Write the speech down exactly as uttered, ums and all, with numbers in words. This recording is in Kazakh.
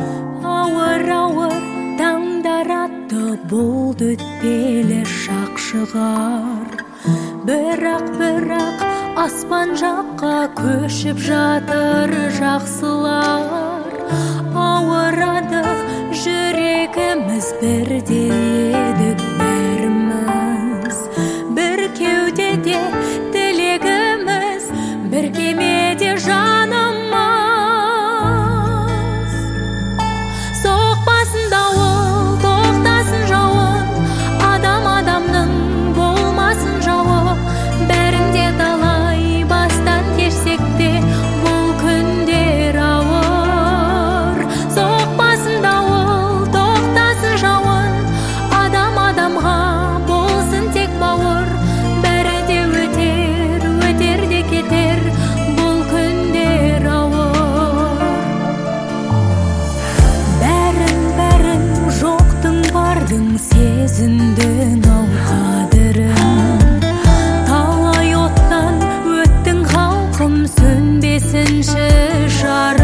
Ауыр-ауыр таңдар атты болды өтпелі шақ шығар. Бірақ-бірақ аспан жаққа көшіп жатыр жақсылар. Ауырады жүрегіміз, бірде едік бәріміз. Бір кеудеде тілегіміз, бір кемеде жанымыз. Соқпасын дауыл, тоқтасын жауын, адам адамның болмасын жауы. Бәрінде талай бастан кешсек те, бұл күндер ауыр. Соқпасын дауыл, тоқтасын жауын, адам адамға болсын тек бауыр. Бәрі де өтер, өтер де кетер, бұл күндер ауыр. Бәрін-бәрін жоқтың бардың сезіндің ау қадірін. Талай оттан өттің халқым, сөнбесінші жар